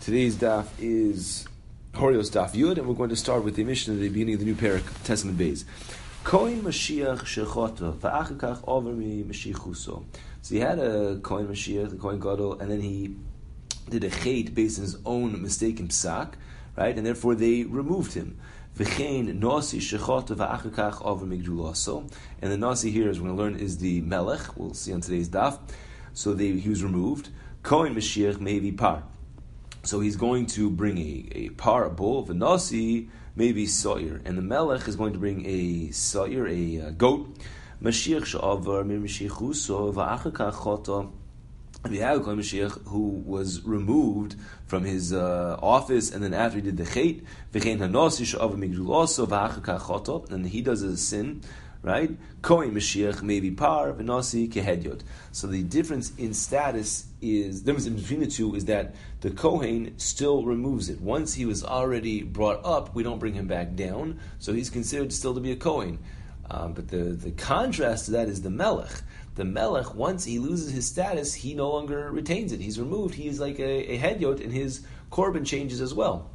Today's daf is Horios daf Yud, and we're going to start with the Mishnah at the beginning of the new parak, Testament Beis. Kohen Mashiach shechota va'achakach over mi Mashichuso. So he had a Kohen Mashiach, the Kohen Gadol, and then he did a chait based on his own mistaken psak, right? And therefore they removed him. V'chein nasi shechota va'achakach over migdulaso. And the nasi here, as we're going to learn, is the melech. We'll see on today's daf. So he was removed. Kohen Mashiach maybe par. So he's going to bring a par, a bull, the nasi, maybe sa'ir. And the melech is going to bring a sa'ir, a goat. Mashiach sha'avar mir Mashichuso va'achakach chota. We have a Kohen Mashiach who was removed from his office, and then after he did the chait, v'chein hanasi sha'avar migdulaso va'achakach chota, and he does a sin, right? Kohen Mashiach maybe par, v'nasi kehedyot. So the difference in status is, the difference between the two is that the Kohen still removes it. Once he was already brought up, we don't bring him back down, so he's considered still to be a Kohen. But the contrast to that is the Melech. The Melech, once he loses his status, he no longer retains it. He's removed. He is like a Hedyot, and his Korban changes as well.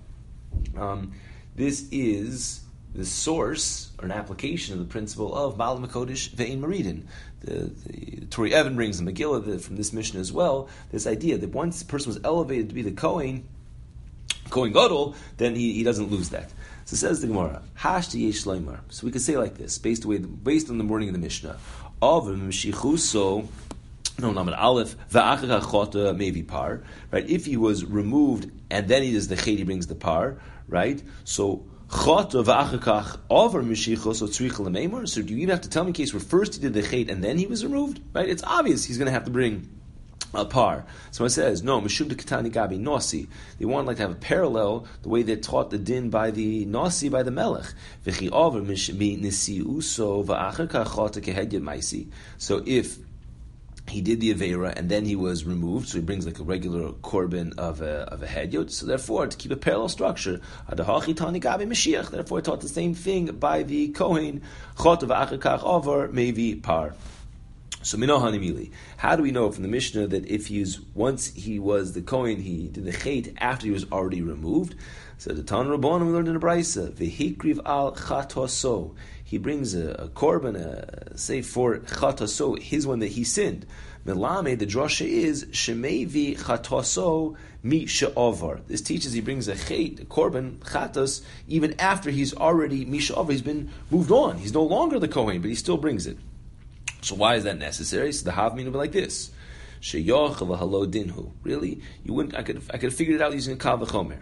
This is the source or an application of the principle of Baal Makodesh Ve'in Maridin. The Torah Evan brings the Megillah from this mission as well. This idea that once the person was elevated to be the Kohen Gadol, then he doesn't lose that. So says the Gemara, Hashti Yesh Leimar. So we could say like this, based on the wording of the Mishnah. Of Mashichuso, no, Lamed Aleph, Va'achakach chota maybe par, right? If he was removed and then he does the chet, he brings the par, right? So chota va'achakach over Mashichuso tzricha l'meimor. So do you even have to tell me in case where first he did the chet and then he was removed, right? It's obvious he's going to have to bring a par. So it says, no, Mishum de Ketani Gabi Nasi. They want to have a parallel, the way they taught the din by the Nasi, by the Melech. So if he did the Aveira and then he was removed, so he brings like a regular korban of a hedyot. So therefore, to keep a parallel structure, therefore it taught the same thing by the Kohen, Chot v'achakach over, maybe par. So minohanimili. How do we know from the Mishnah that if once he was the Kohen, he did the chait after he was already removed? So the Tan Rabbanan we learned in the Brisa, v'hikriv al chatoso. He brings a korban, say for chatoso, his one that he sinned. Melame, the drasha is shemevi chatoso mi she'ovar. This teaches he brings a chait, a korban, chatos, even after he's already mi she'ovar. He's been moved on. He's no longer the Kohen, but he still brings it. So why is that necessary? So the Havmin will be like this: Sheyoch v'halo dinhu. Really, you wouldn't. I could have figured it out using a kal v'chomer.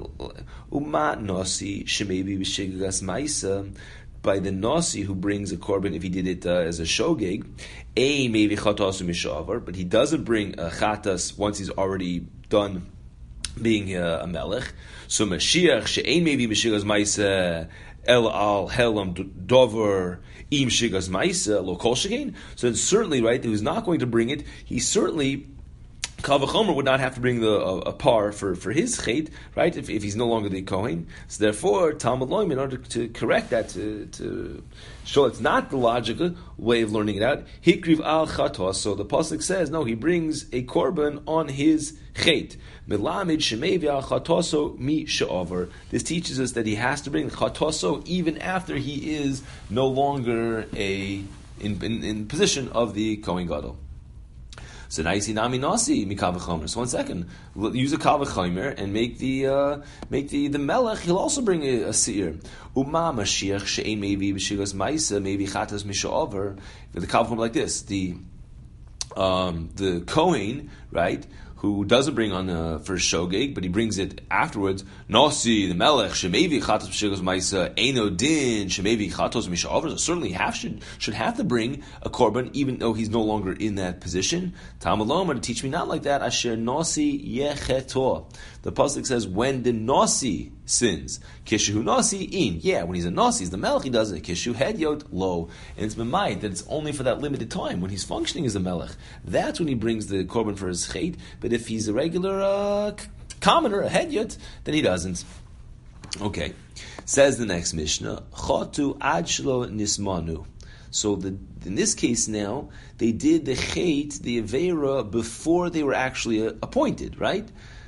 Uma nasi shemebi b'shigas ma'isa. By the nasi who brings a korban if he did it as a shogeg, maybe chatasu mishavar, but he doesn't bring a chatas once he's already done being a melech. So Mashiach she'ein maybe b'shigas ma'isa. El al helam dover im shigas ma'isa lo kol shekein. So it's certainly right that he was not going to bring it. He certainly Kal v'chomer would not have to bring a par for his chait, right? If he's no longer the Kohen. So therefore, Talmud Loim, in order to correct that, to show it's not the logical way of learning it out, hikriv al chatos. So the pasuk says, no, he brings a korban on his chait. Melamid shemevi al chatoso mi she'over. This teaches us that he has to bring chatoso even after he is no longer in position of the Kohen Gadol. So now you see nami nasi mikal v'chomer. So 1 second, use a kal v'chomer and make the melech. He'll also bring a seir. Uma mashiach she'ein maybe b'shigas ma'isa maybe chatas misha'over. The kal v'chomer like this: the Kohen, right, who doesn't bring on the first shogeg, but he brings it afterwards. Nasi, the melech, shemevi chatos b'shigos ma'isa, eino din, shemevi chatos misha'over. So certainly should have to bring a korban, even though he's no longer in that position. Talmud Lomar to teach me not like that. Asher nasi yecheto. The pasuk says when the nasi sins, kishu nasi in. Yeah, when he's a nasi, he's the melech, he does it. Kishu hedyot lo, and it's b'mayit that it's only for that limited time when he's functioning as a melech. That's when he brings the korban for his chait. But if he's a regular commoner, a hedyot, then he doesn't. Okay, says the next Mishnah, chotu ad shelo nismanu. So in this case now, they did the chait, the aveira, before they were actually appointed, right?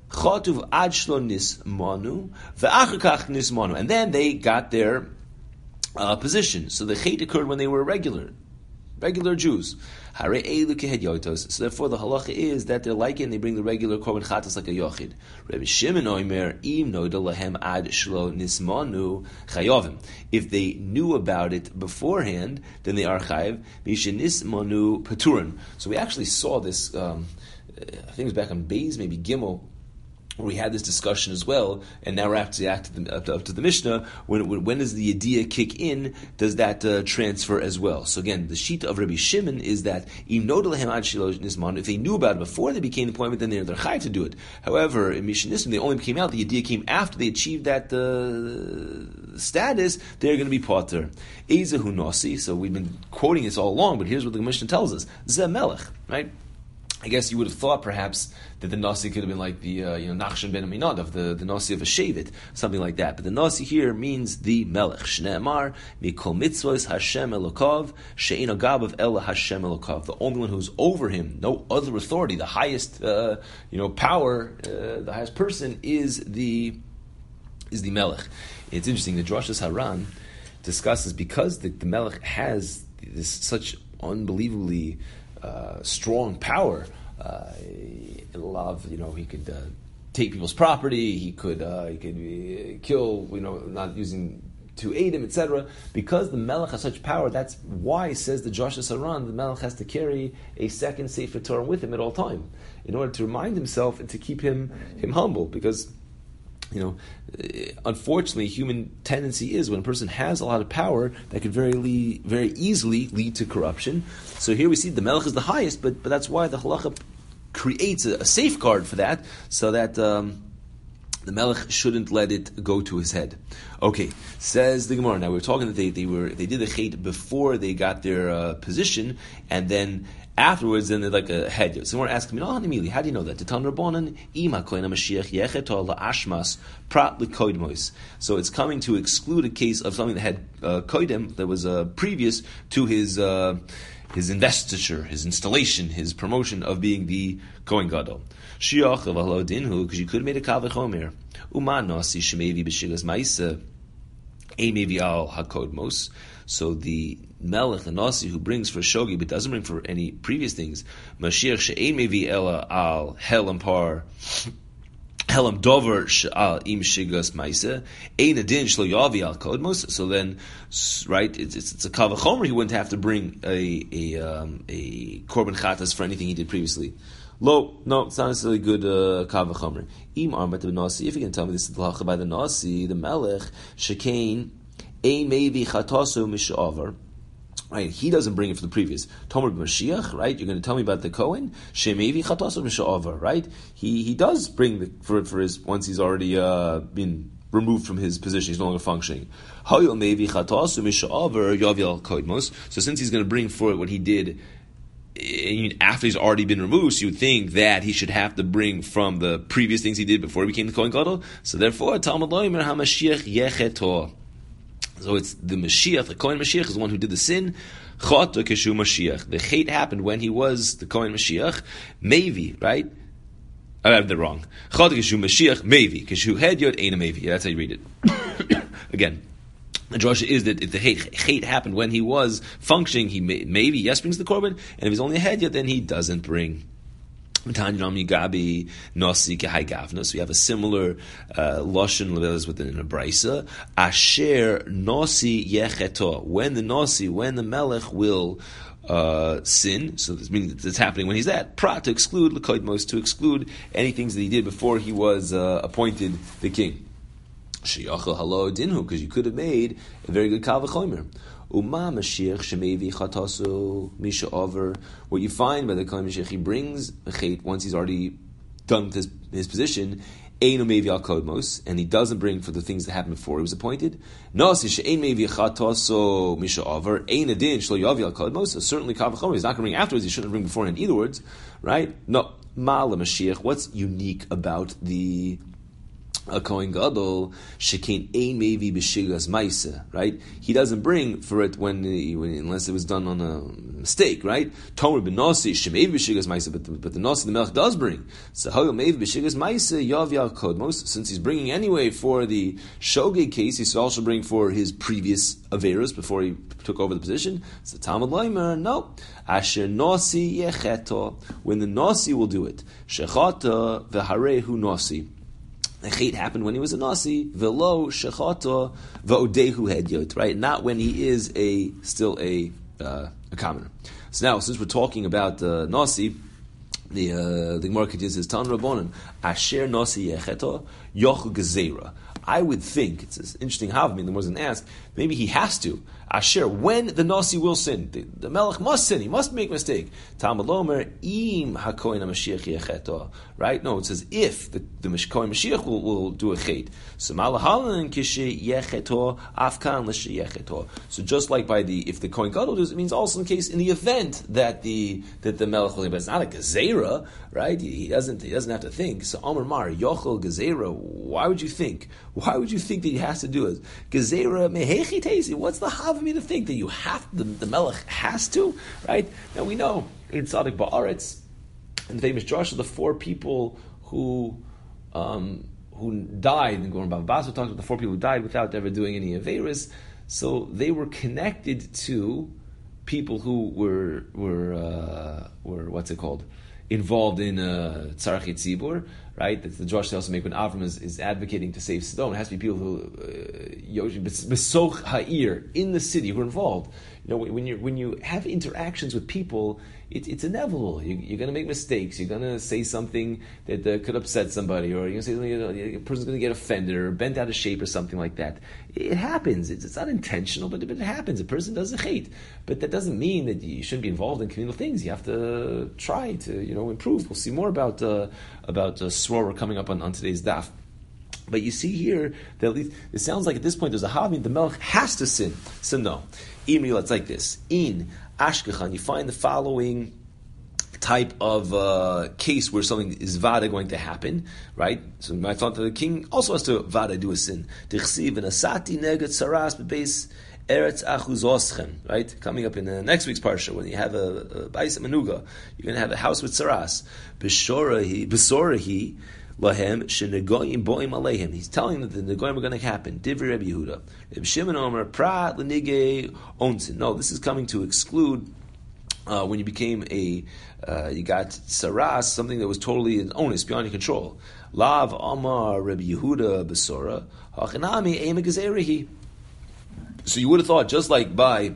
Chatuv ad shlo nismanu, ve'achar kach nismanu. And then they got their position. So the chait occurred when they were regular Jews. So therefore the halacha is that they're like it and they bring the regular korban chatas like a yochid. Rabbi Shimon oimer, im noda lahem ad shlo nismanu chayovim. If they knew about it beforehand, then they are chayiv. Mishin nismanu paturin. So we actually saw this, I think it was back on Beis, maybe Gimel, where we had this discussion as well, and now we're actually up to the Mishnah. When does the Yediyah kick in? Does that transfer as well? So again, the sheet of Rabbi Shimon is that if they knew about it before they became the appointment, then they're chayav to do it. However, in Mishnah Nissim, they only came out. The Yediyah came after they achieved that status. They're going to be potter. Ezehu nasi. So we've been quoting this all along, but here's what the Mishnah tells us: Zeh melech, right? I guess you would have thought perhaps that the Nasi could have been like the Nachshon ben Aminadav, the Nasi of a Shevet, something like that. But the Nasi here means the Melech. Shne'emar mikol mitzvos Hashem Elokov she'ein agabav ela Hashem Elokov. The only one who's over him, no other authority, the highest power, the highest person is the Melech. It's interesting. The Drashas Haran discusses because the Melech has this such unbelievably strong power. He could take people's property. He could kill. Not using to aid him, etc. Because the Melech has such power, that's why, says the Drashas Haran, the Melech has to carry a second Sefer Torah with him at all time in order to remind himself and to keep him humble. Because unfortunately, human tendency is when a person has a lot of power, that could very easily lead to corruption. So here we see the Melech is the highest, but that's why the halacha creates a safeguard for that, so that the Melech shouldn't let it go to his head. Okay, says the Gemara. Now we're talking that they did the chait before they got their position, and then afterwards, then they're like a head. So we're asking me, how do you know that? So it's coming to exclude a case of something that had koidem, that was previous to his investiture, his installation, his promotion of being the Kohen Gadol. Shiach of Ahlo Dinhu, because you could have made a Kavachomer. Umanasi Shemevi B'Shigas Maisa, Emevi Al HaKodmos. So the Melech, the Nasi, who brings for Shogi, but doesn't bring for any previous things, Mashiach She'ein Mevi Ela Al Helam Par, Helam Dover She'al Im Shigas Maisa, Ein Adin Shlo Yavi Al Kodmos. So then, right, it's a Kavachomer. He wouldn't have to bring a Korban Chatas for anything he did previously. No, it's not necessarily good Kavachomer. Im Armat Nasi. If you can tell me this is the halacha by the Nasi, the Melech Shekain Ein Mevi Chatasu Misha'avar. Right, he doesn't bring it for the previous. Tomer Mashiach, right? You're going to tell me about the Kohen? Shemevi Chatasu Misha'avar, right? He does bring for his, once he's already been removed from his position, he's no longer functioning. Hayol Mevi Chatasu Misha'avar Yaviel Koidmos. So since he's going to bring for it what he did after he's already been removed, so you would think that he should have to bring from the previous things he did before he became the Kohen Gadol. So therefore, Talmud Lo Yimer HaMashiach Yecheto. So it's the Mashiach, the Kohen Mashiach is the one who did the sin. Chata Keshu Mashiach. The chait happened when he was the Kohen Mashiach. Mevi, right? I have that wrong. Chata Keshu Mashiach, Mevi. Keshu Hed Yod Eina Mevi. Yeah, that's how you read it. Again, the drasha is that if the chait happened when he was functioning, he maybe yes brings the korban, and if he's only a head yet, then he doesn't bring. So we have a similar lashon as within a brisa. Asher nasi yecheto. When the melech will sin, so this means it's happening when he's that. Prat, to exclude l'koidmos, to exclude any things that he did before he was appointed the king. Sheyachal halo dinhu, because you could have made a very good kal v'chomer. Uma Mashiach shemevi chatasu misha over. What you find by the Kohen Mashiach, he brings a chait once he's already done with his position. Einu mevi al kodmos, and he doesn't bring for the things that happened before he was appointed. Nasi she'ein mevi chatasu misha over. Ein adin shlo yavi al kodmos. So certainly kal v'chomer, he's not going to bring afterwards. He shouldn't bring beforehand. In other words, right? No, Ma'ala Mashiach. What's unique about the a Kohen Gadol, Shekein Ein Mevi B'Shigas Maisa, right? He doesn't bring for it when unless it was done on a mistake, right? Tomer B'Nasi, Shemevi B'Shigas Maisa, but the Nasi, the Melech does bring. So Hagel Mevi B'Shigas Maisa, Yav Yal Kodmos, since he's bringing anyway for the Shogeg case, he should also bring for his previous Averos before he took over the position. So Talmud Leimer, no. Asher Nasi Yecheto, when the Nasi will do it. Shechata V'Harehu Nasi. The chait happened when he was a nasi, velo shechata va'odehu hedyot, right? Not when he is still a commoner. So now, since we're talking about nasi, the Gemara continues says Tan Rabbanan Asher nasi yecheta yochu gezera. I would think it's an interesting havmin. The wasn't asked. Maybe he has to. Asher, when the nasi will sin, the melech must sin. He must make a mistake. Talmud Lomer im hakohen hamashiach yecheto. Right? No, it says if the kohen Mashiach will do a chet. So malahalan kishe yecheto afkan l'she yecheto. So just like if the kohen gadol does, it means also in the event that the melech will. But it's not a gezerah, right? He doesn't have to think. So Omer Mar yochel gezerah. Why would you think? Why would you think that he has to do it? Gezerah mehechi teisi. What's the hav me to think that you have the melech has to, right? Now we know in Tzaddik Ba'aretz, in the famous Joshua, the 4 people who died, and going about Basra talks about the 4 people who died without ever doing any Averis, so they were connected to people who were what's it called? Involved in Tzarech Tzibur, right? That's the drush they also make when Avram is advocating to save Sodom. It has to be people who Besoch Ha'ir in the city who are involved. You know, when you have interactions with people, it's inevitable. You're going to make mistakes. You're going to say something that could upset somebody, or you're going to say something, a person's going to get offended or bent out of shape or something like that. It happens. It's not intentional, but it happens. A person does a hate, but that doesn't mean that you shouldn't be involved in communal things. You have to try to improve. We'll see more about Srora coming up on today's daf. But you see here that at least it sounds like at this point there's a having the melech has to sin. So no, it's like this. In Ashkechan, you find the following type of case where something is vada going to happen, right? So I thought that the king also has to vada do a sin. Dichsiv and asati negat saras bebase eretz achuzoschem, right? Coming up in the next week's parsha, when you have a bais manuga, you're going to have a house with saras. Besorahi lahem shenegoyim boim aleihim. He's telling that the negoyim are going to happen. Divrei Rabbi Yehuda. Rabbi Shimon Omer prat lenige onsin. No, this is coming to exclude when you became you got saras, something that was totally an onus beyond your control. Lav Amar Rabbi Yehuda besora hachinami eime gezerihi. So you would have thought, just like by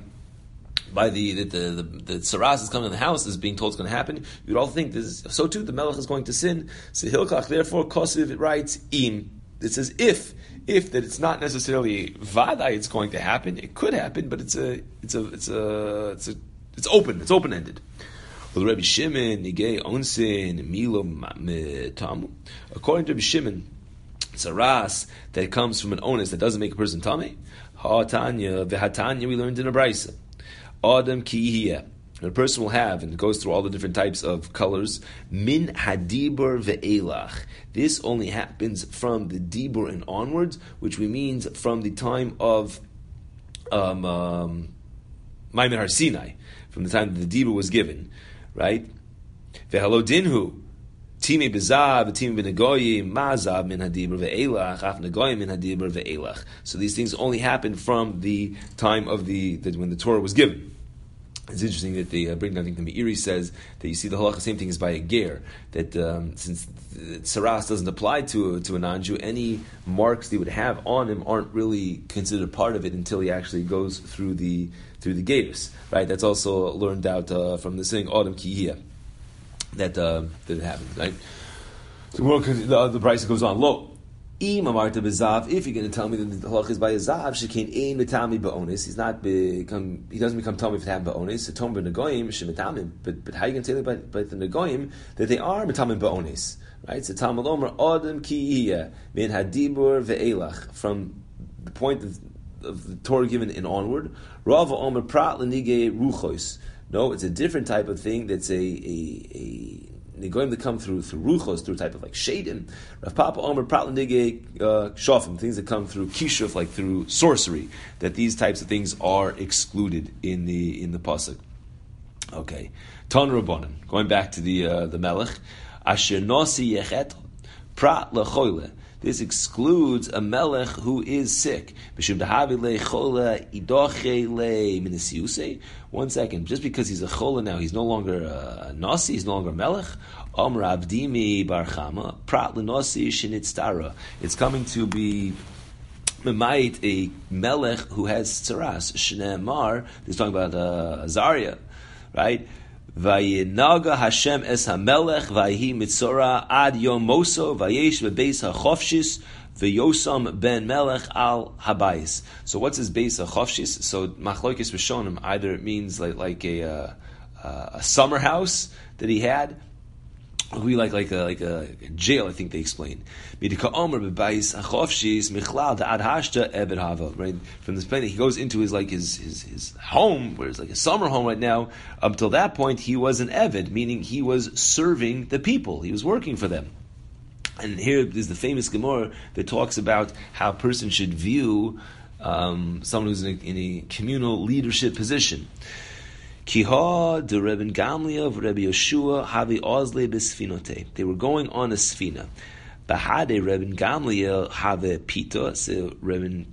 the saras is coming in the house is being told it's going to happen, you'd all think this. So too, the melech is going to sin. So Hilkach, therefore, Kosiv, it writes im. It says if that it's not necessarily vadai, it's going to happen. It could happen, but it's open. It's open ended. Well, Rabbi Shimon nigei onsin milo tamu. According to Rabbi Shimon, saras that comes from an onus that doesn't make a person tamei. Ha'atanya v'hatanya, we learned in a brisa. Adam kiyiyeh. A person will have, and it goes through all the different types of colors, min hadibur ve'elach. This only happens from the dibur and onwards, which means from the time of Maimon Har Sinai, from the time that the dibur was given, right? Ve'halo dinhu. Time bezav, time benegoyim, mazav min hadibur ve'elach, af negoyim min hadibur ve'elach. So these things only happen from the time of when the Torah was given. It's interesting that they bring down, I think the Meiri says that you see the halacha, same thing as by a ger, that since saras doesn't apply to a non-Jew, any marks they would have on him aren't really considered part of it until he actually goes through the gerus, right? That's also learned out from the saying Adam kiyiyeh. That it happened, right? So the price goes on. Lo, im amarta bezav. If you're going to tell me that the halach is by a zav, shekain ein mitami ba'onis. He doesn't become tamei if it happened ba'onis. So tom b'negoyim shemitamim. But how are you going to tell me by the negoyim that they are mitamim ba'onis? Right? So Talmud Omer adam kiyiyeh min hadibur ve'elach, from the point of the Torah given and onward. Rava Omer prat lenige ruchos. No, it's a different type of thing that's a Negoim that come through ruchos, through a type of like shadim. Rav Papa Omer Pratlandige shofim, things that come through kishuf, like through sorcery. That these types of things are excluded in the pasuk. Okay, Ton Rabbanan. Going back to the melech, Asher Nosi Yechet Prat Lechoyle. This excludes a melech who is sick. One second, just because he's a chola now, he's no longer a nasi, he's no longer a melech. It's coming to be a melech who has tzaras. Shneemar, he's talking about Azariah, right? Vayinaga Hashem es hamelech vayhi mitzora ad yom moso vayesh bebeis hachofshis v'yosam ben melech al habayis. So what's his beis hachofshis? So machlokes rishonim, either it means like a summer house that he had, or we like a jail. I think they explain. Right? From this planet, he goes into his home, where it's like a summer home right now. Up till that point, he was an eved, meaning he was serving the people. He was working for them. And here is the famous Gemara that talks about how a person should view someone who's in a communal leadership position. Kiha de Rebbe Gamliel of Rebbe Yeshua havi ozle besfinote. They were going on a sfina. Bahade Rebbe Gamliel have pita. So Rebbe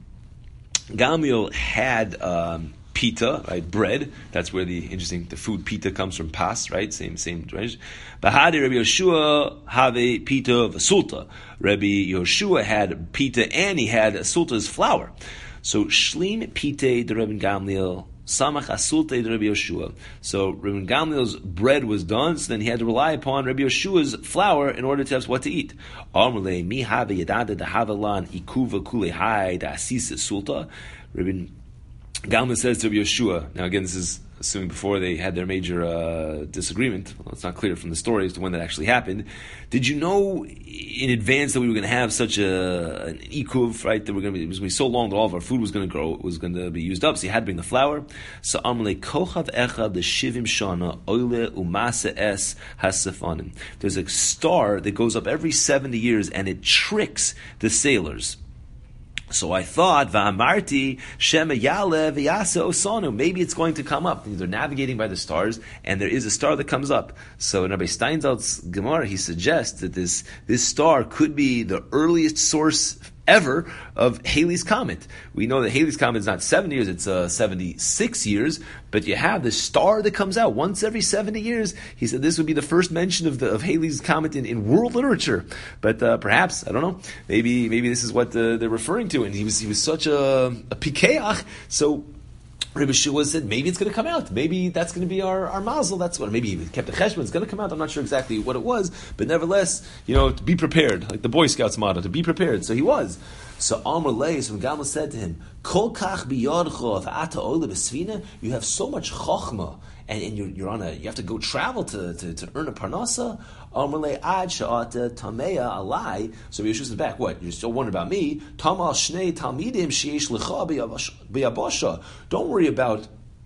Gamliel had pita, right? Bread. That's where the food pita comes from. Pas, right? Same. Right? Bahade Rebbe Yeshua have pita v'sulta. Rebbe Yeshua had pita and he had sulta's flour. So shlim pite de Rebbe Gamliel. Samach asulte Rabbi Yeshua. So Rabbi Gamliel's bread was done, so then he had to rely upon Rabbi Yeshua's flour in order to have what to eat. Amrle mi have yadada da havalan ikuva kule hai da asisa sulta. Rabbi Gamliel says to Rabbi Yeshua. Now again, this is assuming before they had their major disagreement. Well, it's not clear from the story as to when that actually happened. Did you know in advance that we were going to have such an ikuv, right? That it was going to be so long that all of our food was going to grow, it was going to be used up. So you had to bring the flour. So amle kochav echad the shivim shana oile umasa es hasafanim. There's a star that goes up every 70 years and it tricks the sailors. So I thought, Va'amarti Shema Yale V'yasa Osanu. Maybe it's going to come up. They're navigating by the stars, and there is a star that comes up. So in Rabbi Steinsaltz's Gemara, he suggests that this star could be the earliest source ever of Halley's Comet. We know that Halley's Comet is not 70 years, it's 76 years, but you have this star that comes out once every 70 years. He said this would be the first mention of Halley's Comet in world literature. But perhaps, I don't know, maybe this is what they're referring to, and he was such a pikeach, so Rabbi Shua said, maybe it's going to come out. Maybe that's going to be our mazel. That's what. Maybe he kept the cheshbon. It's going to come out. I'm not sure exactly what it was, but nevertheless, to be prepared, like the Boy Scouts motto, to be prepared. So he was. So Amr Leis, when Gamliel said to him, "Kol kach biyadcha v'ata oile b'sfina," you have so much chochma, and you're on you have to go travel to earn a parnasa. Amr Le ad sha'ata tamea alai. So Yeshua says back, what? You're still wondering about me? Tamal shnei talmidim sheyesh lecha b'yabasha. Don't worry about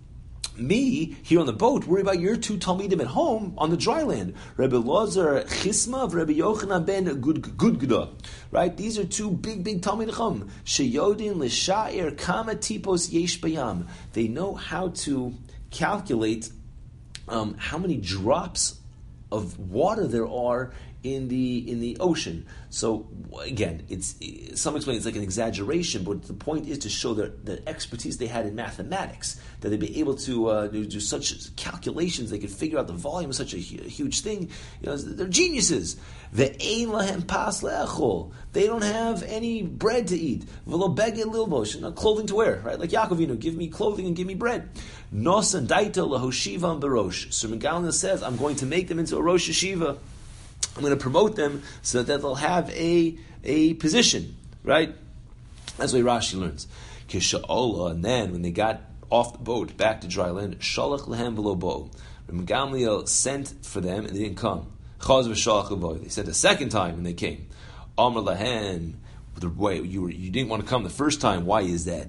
me here on the boat. Worry about your two talmidim at home on the dry land. Rebbe Lozer Chisma of Rebbe Yochanan ben Gudgda. Right? These are two big talmid chum. Sheyodin l'sha'ir kama tipos yesh bayam. They know how to calculate how many drops of water there are in the ocean. So again, some explain it's like an exaggeration, but the point is to show the expertise they had in mathematics, that they'd be able to do such calculations. They could figure out the volume of such a huge thing. They're geniuses. They don't have any bread to eat. Clothing to wear, right? Like Yaakovinu, give me clothing and give me bread. Nosan daita lahoshivam barosh. So Gamliel says, I'm going to make them into a rosh yeshiva. I'm going to promote them so that they'll have a position, right? That's the way Rashi learns. Kisha'ola, and then when they got off the boat back to dry land, shalach lehem v'lo bo. Gamliel sent for them and they didn't come. Chaz v'shalach v'lo. They sent a second time and they came. Amr lahem, the way you didn't want to come the first time. Why is that?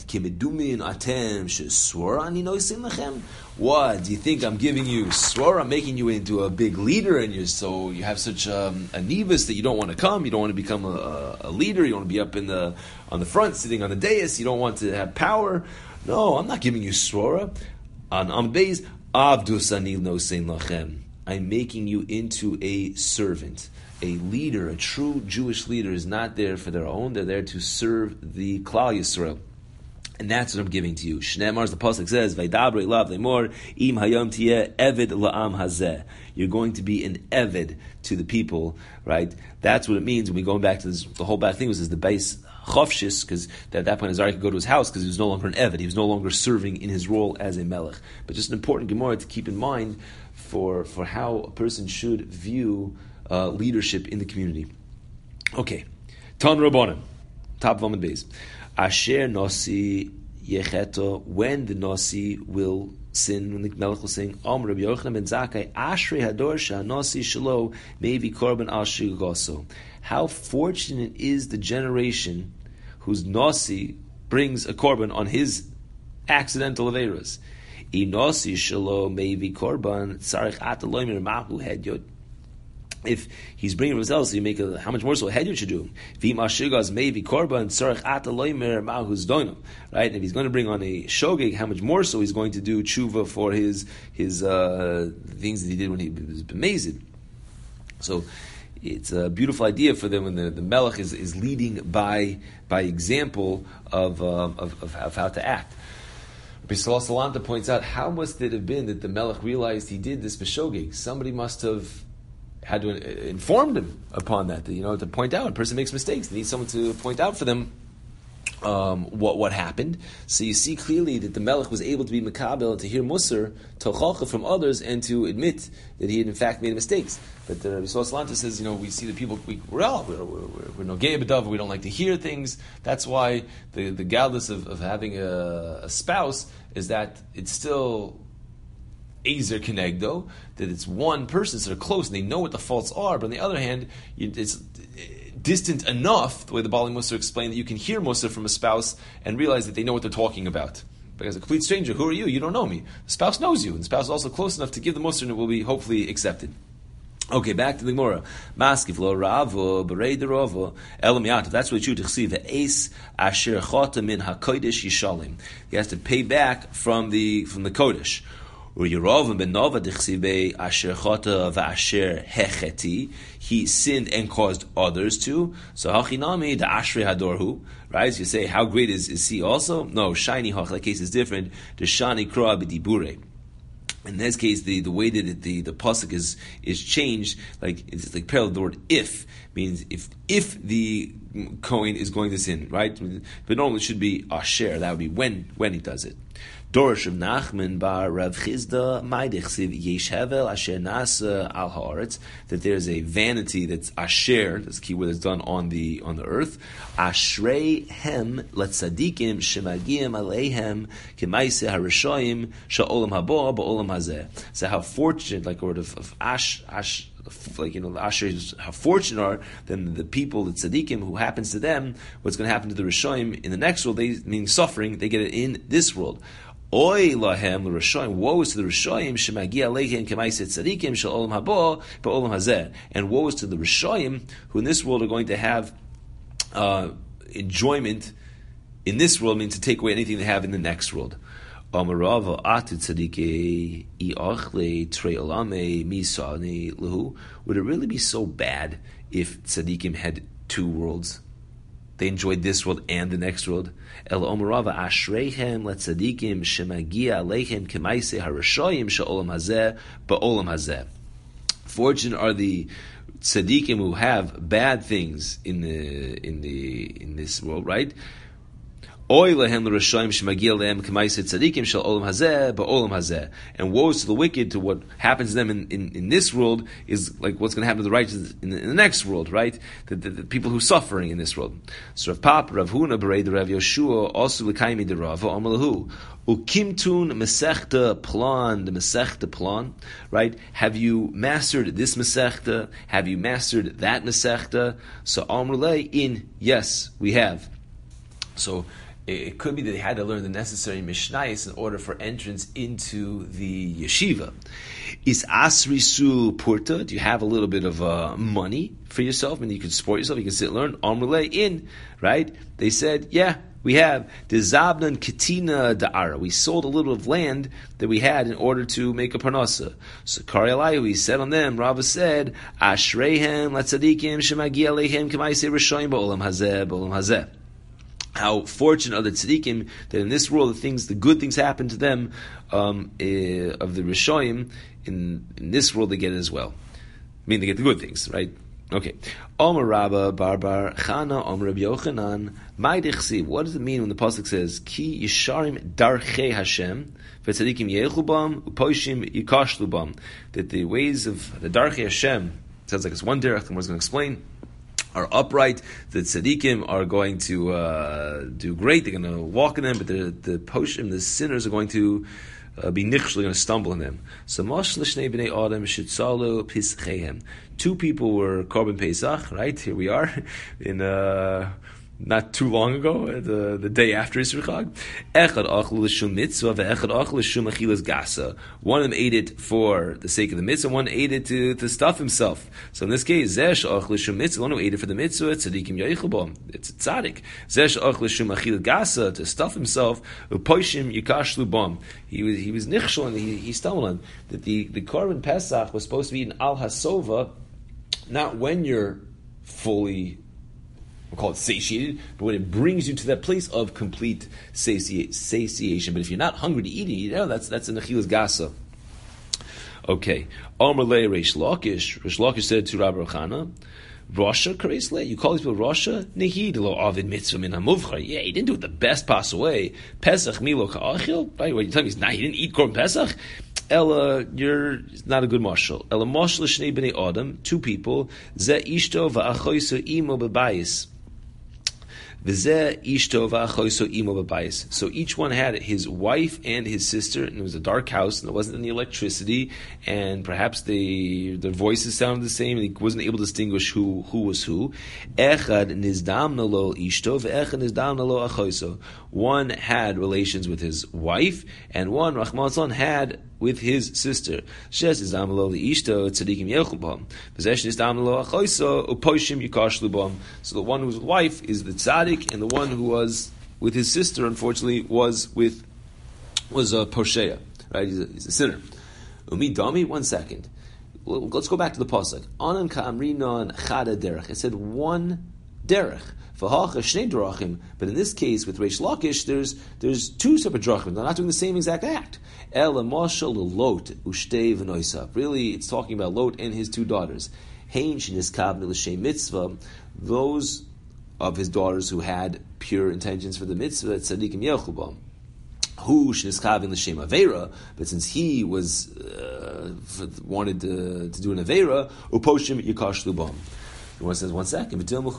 What do you think? I'm giving you swara? I'm making you into a big leader, and you have such a nevus that you don't want to come. You don't want to become a leader. You want to be up on the front, sitting on the dais. You don't want to have power. No, I'm not giving you swara. On base, avdus anil nosein lachem. I'm making you into a servant. A leader, a true Jewish leader, is not there for their own. They're there to serve the Klal Yisrael. And that's what I'm giving to you. Shneimar, the pasuk says, "Vaydabrei lav lemor im hayom tieh eved la'am hazeh." You're going to be an eved to the people, right? That's what it means when we go back to this. The whole bad thing was the base chofshis, because at that point Azariah could go to his house because he was no longer an eved. He was no longer serving in his role as a melech. But just an important gemara to keep in mind for how a person should view leadership in the community. Okay, Tan Rabbanan, top of Amud Beis. Asher Nasi Yecheto, when the Nasi will sin, when the Melech will sing, Om Rabbi Yochanan ben Zakkai, Ashrei Hador Nasi Shelo Mevi Korban Al Shigoso. How fortunate is the generation whose Nasi brings a korban on his accidental averos. I Nasi Shelo Mevi Korban Tzarich Ataloimer Mahu Hedyot. If he's bringing himself, so you make how much more so a hedyot should do. Right? And if he's going to bring on a shogeg, how much more so he's going to do tshuva for his things that he did when he was b'mezid. So it's a beautiful idea for them when the melech is leading by example of how to act. Rabbi Salanta points out, how must it have been that the melech realized he did this b'shogeg? Somebody must have had to inform him upon that, to point out. A person makes mistakes. They need someone to point out for them what happened. So you see clearly that the Melech was able to be Makabel and to hear Musar, Tochacha from others, and to admit that he had in fact made mistakes. But Rabbi Salanta says, we see the people, we're no gay b'dav, we don't like to hear things. That's why the galus of having a spouse is that it's still Ezer Kenegdo, that it's one person, so they're close and they know what the faults are, but on the other hand, it's distant enough, the way the Bali Musar explained, that you can hear Musar from a spouse and realize that they know what they're talking about. Because a complete stranger, who are you? You don't know me. The spouse knows you, and the spouse is also close enough to give the Musar and it will be hopefully accepted. Okay, back to the Gemara. Maskiv lo ravo berei deravo elam yatav. That's what you see. The ace asher chota min hakodesh yishalim. He has to pay back from the kodesh. He sinned and caused others to. So hachinami the ashrei hadorhu, right? So you say, how great is he also? No, shiny hach. That case is different. The shani kroa b'dibure. In this case, the way that the pasuk is changed, like it's like parallel the word if, means if the Kohen is going to sin, right? But normally it should be asher. That would be when he does it. Dorish of Nachman bar Rav Chizda Maidechsiv Yesh Hevel Asher Nasa Al Haaretz, that there's a vanity that's asher, that's the key word that's done on the earth. Ashrei hem letzadikim shemagim aleihem kemaise harishayim sha'olam haba ba'olam hazeh. So how fortunate, like a word of ash. Like Asher, how fortunate are then the people, the tzaddikim, who happens to them, what's going to happen to the Rishoyim in the next world, they meaning suffering, they get it in this world. Oy lahem l'Rishoyim, woe is to the Rishoyim, shemagia leihem k'maiset tzaddikim shel olam haba ba'olam hazeh, and woe is to the Rishoyim who in this world are going to have enjoyment in this world, means to take away anything they have in the next world. Would it really be so bad if tzaddikim had two worlds? They enjoyed this world and the next world. Fortunate are the tzaddikim who have bad things in this world, right? Oy lehem l'rashoyim shemagiel lehem k'maaseh tzadikim shel olam hazeh ba'olam hazeh. And woes to the wicked, to what happens to them in this world, is like what's going to happen to the righteous in the next world, right? The people who are suffering in this world. So Rav Papa, Rav Huna, Berei Rav Yoshua, also l'kaimi de Rava, Amalahu. Ukimtun Masechta Plan, the Masechta Plan, right? Have you mastered this Masechta? Have you mastered that Masechta? So Amrulay, yes, we have. So it could be that they had to learn the necessary Mishnayos in order for entrance into the yeshiva. Is Asrisu Purta? Do you have a little bit of money for yourself? I mean, you can support yourself, you can sit and learn. Amrulay, right? They said, yeah, we have the Zabnan Katina Da'ara. We sold a little of land that we had in order to make a parnasa. So Karyalayu, he said on them, Rava said, Ashreihem Latzadikim Shemagia Alehem Kamaise Rishoyim Ba'olam Hazeh Ba'olam Hazeh. How fortunate are the tzaddikim that in this world the good things happen to them of the Rishoyim, in this world they get it as well. I mean, they get the good things, right? Okay. Omer Rabba Barbar Chana Omer Rabbi Yochanan Ma'idechsi. What does it mean when the pasuk says Ki Yisharim Darchei Hashem v'tzadikim yechu bam u'poishim yikashlu bam? That the ways of the Darchei Hashem sounds like it's one derech. The Gemara is going to explain. Are upright. The tzaddikim are going to do great. They're going to walk in them, but the poshim, the sinners, are going to be nichshel, going to stumble in them. So mosh l'shnei b'nei adam shitzalu pischeihem. Two people were korban Pesach, right? Here we are in not too long ago, the day after Yisro Chag. Echad achlu l'shum mitzvah ve'echad achlu l'shum achilas gasa. One of them ate it for the sake of the mitzvah, one ate it to stuff himself. So in this case, zesh achlu l'shum mitzvah, one who ate it for the mitzvah, tzadikim yoichel bom. It's a tzaddik. Zesh achlu l'shum achilas gasa, to stuff himself, u'poishim yikashlu bom. He was nichshel, and he stumbled on that the korban Pesach was supposed to be an al hasova, not when you're fully, we'll call it satiated, but when it brings you to that place of complete satiation. But if you're not hungry to eat it, that's an achilas gasa. Okay. Amar le Reish Lakish. Reish Lakish said to Rabbi Chana, Rasha karesle, you call these people Rasha? Nehid lo avid mitzvah min hamuvchar. Yeah, he didn't do it the best possible way. Pesach milo ka'achil. Right? What you telling me? He didn't eat korban Pesach. Ella, you're not a good marshal. Ella marshal shnei bnei adam, two people. Ze ishto va'achoyso imo bebayis. So each one had his wife and his sister, and it was a dark house, and there wasn't any electricity, and perhaps their voices sounded the same, and he wasn't able to distinguish who was who. One had relations with his wife, and one, Rahman had with his sister. So the one who was with wife is the tzaddik, and the one who was with his sister, unfortunately, was a poshea, right? He's a sinner. Umi dami. 1 second. Let's go back to the pasuk. Anan ka'amrinon chada derech. It said one derech. But in this case, with Reish Lakish, there's two separate drachim. They're not doing the same exact act. Lot Really, it's talking about Lot and his two daughters. Those of his daughters who had pure intentions for the mitzvah, tzadikim yechubam. But since he was wanted to do an avera, uposhim yikash lubam. The one says, 1 second.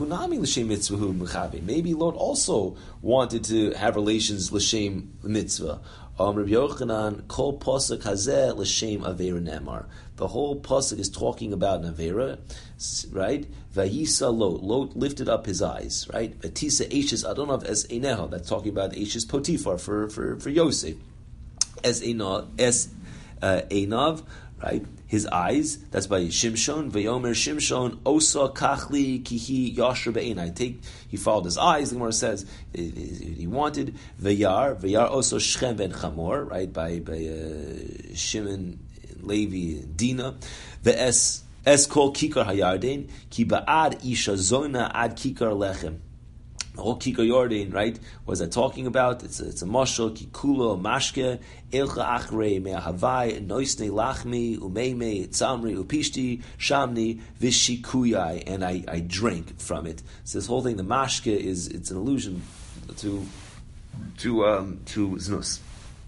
Maybe Lot also wanted to have relations l'shem mitzvah. Rabbi Yochanan kol pasuk hazeh l'shem avera nemar. The whole pasuk is talking about an avera, right? Vayisa Lot. Lot lifted up his eyes, right? Vatisa eishes Adonav es eineha. That's talking about eishes Potiphar for Yosef. Es einav, right? His eyes. That's by Shimshon. Vayomer Shimshon osa kachli kihi yasher be'enai. He followed his eyes. The Gemara says he wanted Vayar osa Shechem ben Chamor, right? By Shimon, Levi, Dina. Es kol kikar hayarden ki ba'ad isha zona ad kikar lechem. The whole Kikar Yordan, right? What is that talking about? It's a mashal, kikulo, mashke, ilcha achrei, me'ahavai, noisne lachmi, umeime, tzamri, upishti, shamni, vishikuyai, and I drank from it. So this whole thing, the mashke, it's an allusion to znus.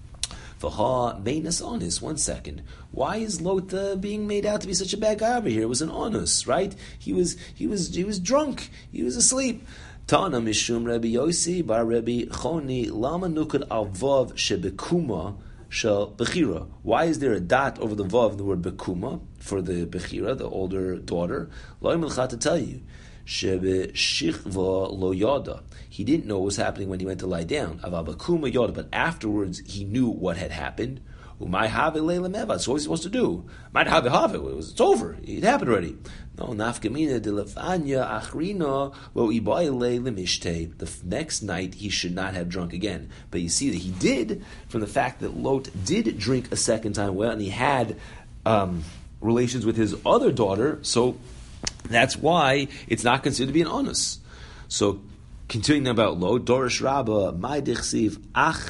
V'ha meinus onus. 1 second. Why is Lot being made out to be such a bad guy over here? It was an onus, right? He was drunk. He was asleep. Tana mishum Rabbi Yossi bar Rabbi Choni lama nukud al vav shebekuma shel bechira. Why is there a dot over the vav in the word bekuma for the bechira, the older daughter? Lo yimilcha to tell you. Shebe shichva lo yada. He didn't know what was happening when he went to lie down. Aval bekuma yada, but afterwards he knew what had happened. Umay have leila meva. So what was he supposed to do? Might have it's over. It happened already. No, nafkamina de lefanya achrina lo ibayle lemishte. The next night he should not have drunk again. But you see that he did from the fact that Lot did drink a second time well, and he had relations with his other daughter. So that's why it's not considered to be an onus. So continuing about Lot, Dorish Rabba, my dichsiv ach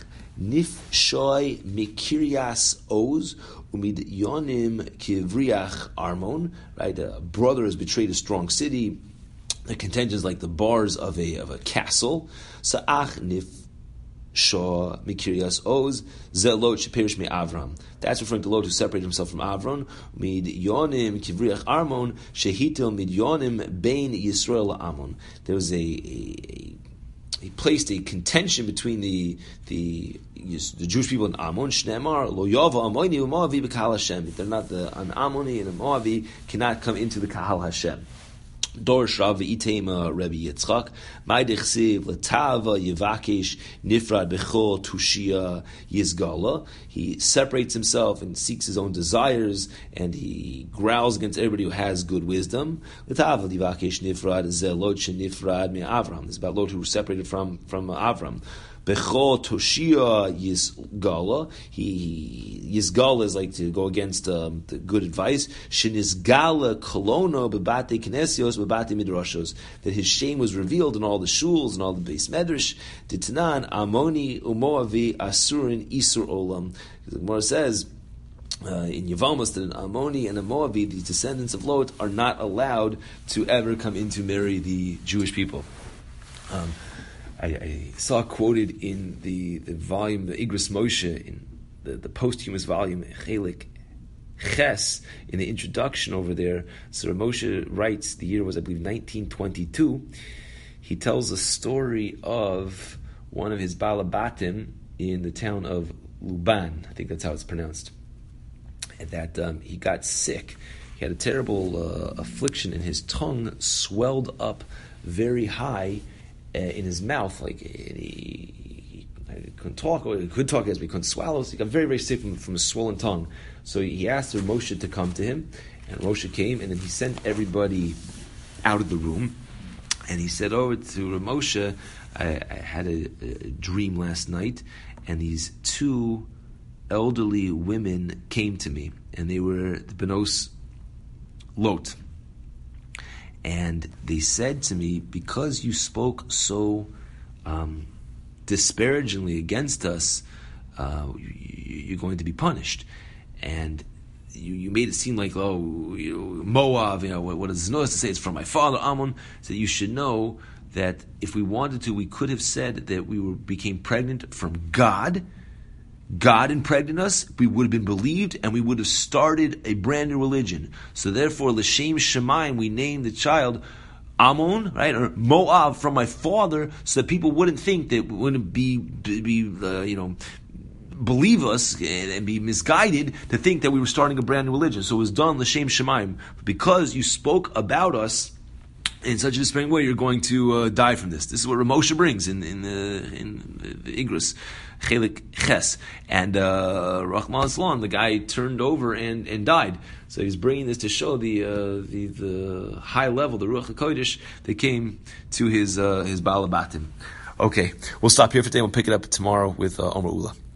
nifshoy mikiryas oz umid yonim kivriach armon. Right, a brother has betrayed a strong city. The contention is like the bars of a castle. Sa'ach nifshoy mikiryas oz zelot sheperish me Avram. That's referring to Lot, who separated himself from Avram. Mid yonim kivriach armon shehitel mid yonim bein Yisrael Amon. There was he placed a contention between the Jewish people in Ammon. Shneimar lo yava Ammoni u'Moavi b'Kahal Hashem. They're not an Ammoni and a Moavi cannot come into the Kahal Hashem. Dorish Rav Itema Rebbe Yitzchak Ma'idechsiv Latava Yevakesh Nifrad Bechol Tushia Yizgala. He separates himself and seeks his own desires, and he growls against everybody who has good wisdom. Latava Yevakesh Nifrad Zelot Nifrad Me Avram. This is about Lot who was separated from Avram. Bechol Toshia Yizgala. Yizgala is like to go against the good advice. Shenizgala Kolono Bebate Kinesios Bebate Midrashos. That his shame was revealed in all the shuls and all the base medrash. Titanan Amoni Umoavi Asurin Isur Olam. The Gemara says in Yevamos that an Ammoni and a Moavi, the descendants of Lot, are not allowed to ever come in to marry the Jewish people. I saw quoted in the volume, the Igros Moshe, in the posthumous volume, Chelik Ches, in the introduction over there, so Moshe writes, the year was, I believe, 1922, he tells a story of one of his Balabatim in the town of Luban, I think that's how it's pronounced, and that he got sick. He had a terrible affliction, and his tongue swelled up very high in his mouth, like he couldn't talk, or he could talk as we couldn't swallow, so he got very, very sick from a swollen tongue. So he asked Moshe to come to him, and Moshe came, and then he sent everybody out of the room, and he said over to Moshe, I had a dream last night, and these two elderly women came to me, and they were the Benos Lot. And they said to me, because you spoke so disparagingly against us, you're going to be punished. And you made it seem like, Moab, what is Noah to say? It's from my father, Ammon. So you should know that if we wanted to, we could have said that we became pregnant from God. God impregnated us, we would have been believed, and we would have started a brand new religion. So therefore, L'Shem Shemaim, we named the child Ammon, right, or Moab from my father, so that people wouldn't think that wouldn't believe us and be misguided to think that we were starting a brand new religion. So it was done L'Shem Shemaim. Because you spoke about us in such a despairing way, you're going to die from this. This is what Ramosha brings in the Igros Chelik Ches, and Rahman Islam, the guy turned over and died. So he's bringing this to show the high level, the Ruach HaKodesh that came to his Balabatim. Okay, we'll stop here for today. We'll pick it up tomorrow with Omer Ula.